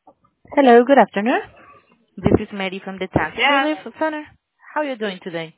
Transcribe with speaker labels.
Speaker 1: Hello, good afternoon. This is Mary from the Tax
Speaker 2: Yeah,
Speaker 1: Relief Center. How are you doing today?